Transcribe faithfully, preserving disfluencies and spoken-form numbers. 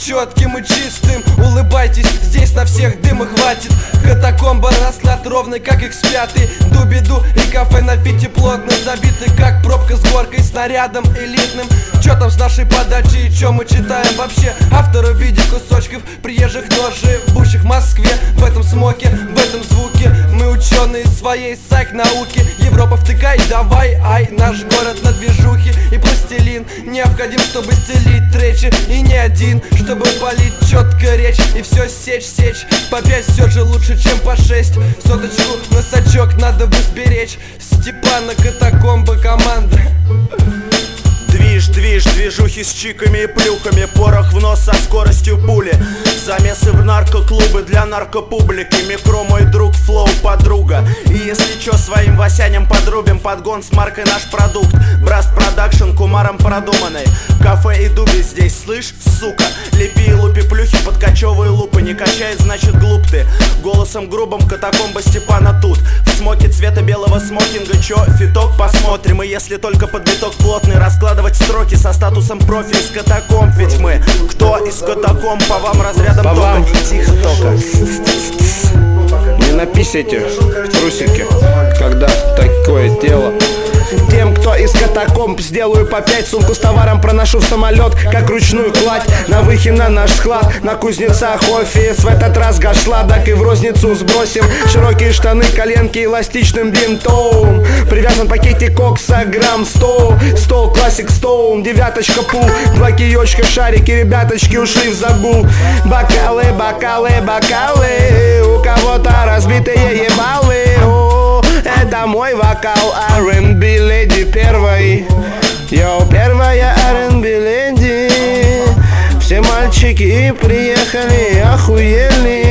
четким и чистым. Улыбайтесь, здесь на всех дыма хватит. Катакомба расклад ровный, как икс пять. Дубиду и кафе на фите плотно забиты, как пробка с горкой, снарядом элитным. Чё там с нашей подачей и чё мы читаем вообще? Авторы в виде кусочков приезжих нож, живущих в Москве. В этом смоке, в этом звуке мы ученые своей сайк-науки. Европа, втыкай, давай, ай, наш город на движухе. И пластилин необходим, чтобы стелить речи. И не один, чтобы полить четко речь. И все сечь, сечь, по пять все же лучше, чем по шесть. Соточку на сачок надо бы сберечь. Степана Катакомба команда. Движ, движ, движухи с чиками и плюхами. Порох в нос со скоростью пули. Замесы в наркоклубы для наркопублики. Микро мой друг, флоу подруга. И если чё, своим Васяням подрубим. Подгон с маркой наш продукт. Браст продакшн, кумаром продуманный. Кафе и дуби здесь, слышь, сука. Лепи и лупи плюхи, подкачевые лупы. Не качает, значит глуп ты. Голосом грубым Катакомба Степана тут. В смоке цвета белого смокинга. Чё, фиток, посмотрим. И если только подбиток плотный, раскладывать строки со статусом профи из катакомб. Ведь мы, кто из катакомб, по вам разрядом по тока. вам. Тихо, тока. Не написите в трусике, когда такое дело. Тем, кто из катакомб, сделаю по пять. Сумку с товаром проношу в самолет, как ручную кладь. На выхе на наш склад, на кузнецах офис. В этот раз гашладок и в розницу сбросим. Широкие штаны, коленки эластичным бинтом. Привязан пакетик кокса, грамм сто. Стол, классик, стоун, девяточка, пул. Два киечка, шарики, ребяточки ушли в загул. Бокалы, бокалы, бокалы. У кого-то разбитые ебалы. О, это мой вокал, ар энд би леди первой. Йоу, первая ар энд би леди. Все мальчики приехали охуели.